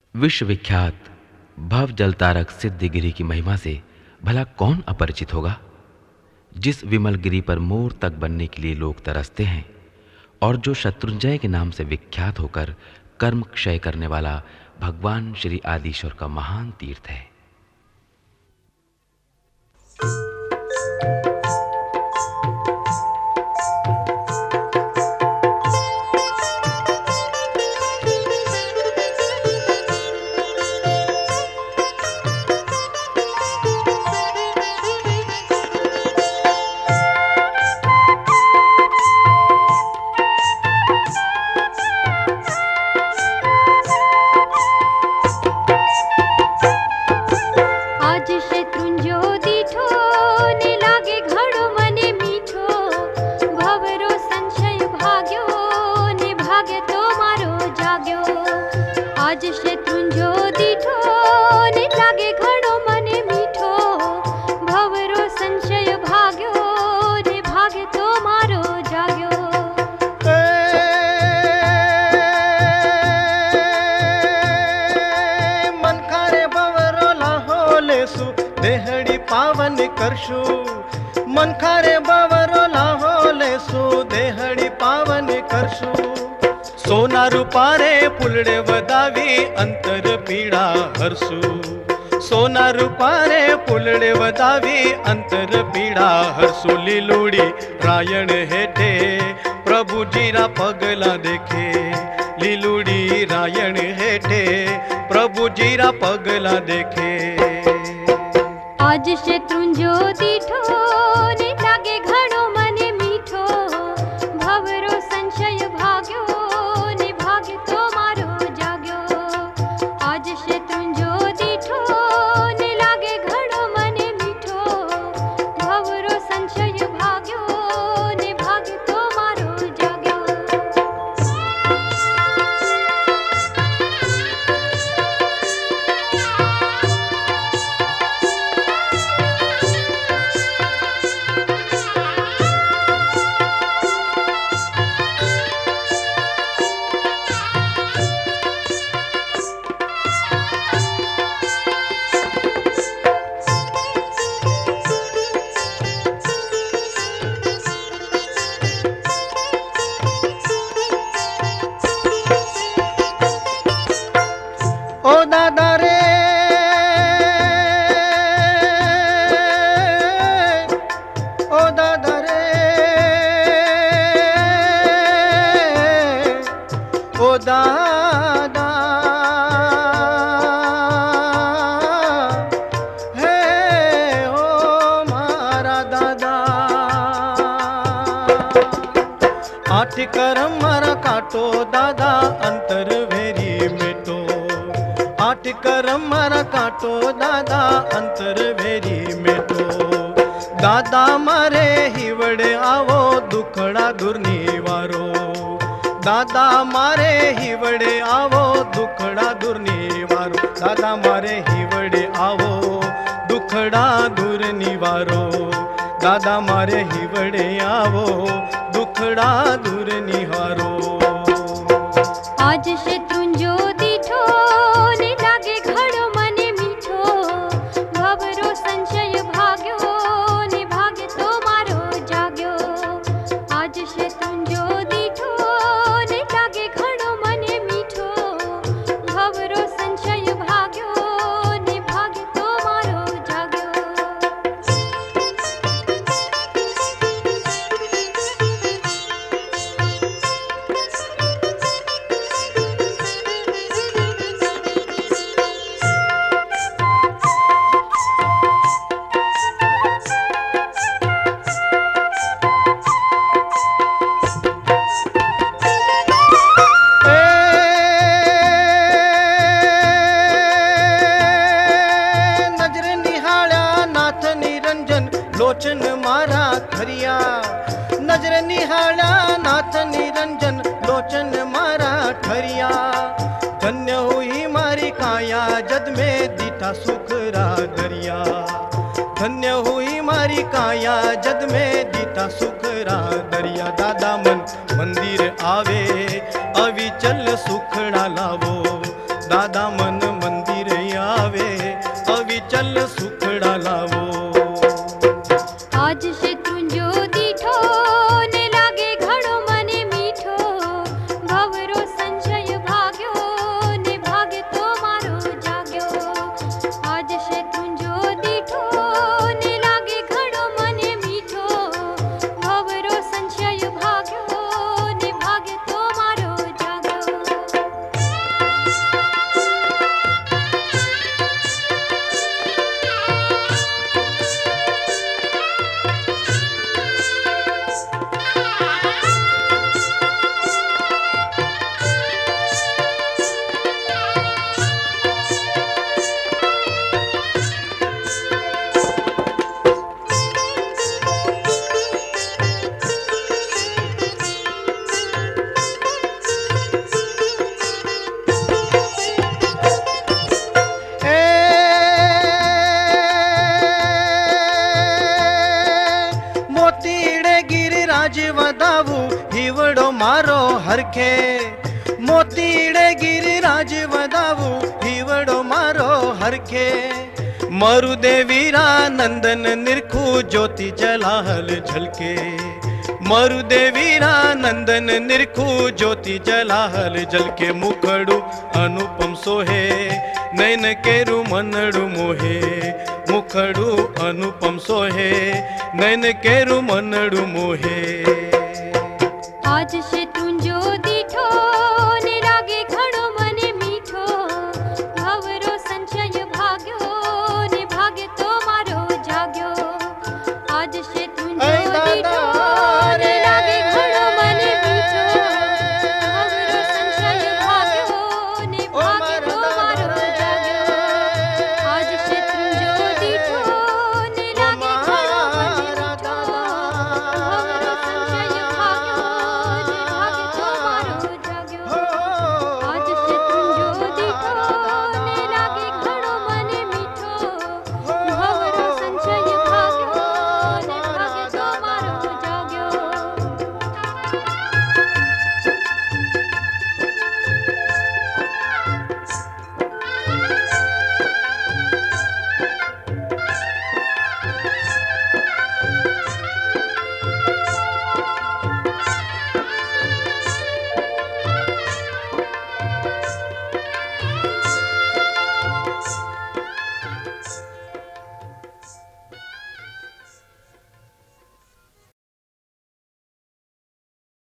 विश्वविख्यात भव जल तारक सिद्धगिरी की महिमा से भला कौन अपरिचित होगा। जिस विमल गिरी पर मोर तक बनने के लिए लोग तरसते हैं और जो शत्रुंजय के नाम से विख्यात होकर कर्म क्षय करने वाला भगवान श्री आदिश्वर का महान तीर्थ है। देहड़ी पावन करशु मन खारे बावरो लाहोले सु देहड़ी पावन करशु। सोना रूपारे पुलड़े वदावी अंतर पीड़ा हरसु। सोना रूपारे पुलड़े वदावी अंतर पीड़ा हरसु। लीलूड़ी रायण हेठे प्रभु जीरा पगला देखे। लीलूड़ी रायण हेठे प्रभु जीरा पगला देखे। आज शत्रुंजो दीठो ने लागे घणो मने मीठो। भवरो संशय भाग्यो ने भाग्य तो मारो जाग्यो। आज शत्रुंजो दीठो ने लागे घणो मने मीठो। भवरो संशय भाग्यो ने भाग्य तो मारो जाग्यो। ओ दादा रे ओ दादा रे ओ दादा हे ओ मारा दादा। आठ करम मारा काटो दादा अंतर भेरी मेटो। आठ करम मारा काटो दादा अंतर भेरी मेटो। दादा मारे हिवड़े आवो दुखड़ा दूर निवारो। दादा मारे हिवड़े आवो दुखड़ा दूर निवारो। दादा मारे हिवड़े आवो दुखड़ा दूर निवारो। दादा मारे हिवड़े आवो दुखड़ा दूर निवारो। आज शत्रुंजो दीठो ने लागे घणो मने मीठो। भवरो संशय भाग्यो ने भाग्य तो मारो जाग्यो। आज शत्रुंजो दीठो ने लागे घणो मने मीठो। भवरो संशय भाग्यो ने भाग्य तो मारो जाग्यो। लोचन मारा खरिया नजर निहाड़ा नाथ निरंजन लोचन मारा ठरिया। धन्य हुई मारी काया जद में दीठा सुखरा दरिया। धन्य हुई मारी काया जद में दीठा सुखरा दरिया। दादा मन मंदिर आवे अविचल सुखड़ा लावो। दादा सदा मन मंदिर आवे अविचल सुखड़ा लावो। आज शत्रुंजो दीठो ने लागे घड़ो मने मीठो भवरो संशय भाग्यो ने भाग्य तो मारो जाग्यो। आज शत्रुंजो दीठो ने लागे घड़ो मने मीठो भवरो संशय भाग्यो ने भाग्य तो मारो जाग्यो। वदावू हिवड़ो मारो हरखे मोतीड़े गिरिराज वदावू हिवड़ो मारो हरखे। मरुदेवीरा नंदन निरखू ज्योति जलाहल झलके मरुदेवीरा नंदन निरखू ज्योति जलाहल झलके। मुखड़ू अनुपम सोहे नैन केरु मनड़ू मोहे मुखड़ू अनुपम सोहे नैन केरु मनड़ू मोहे। आज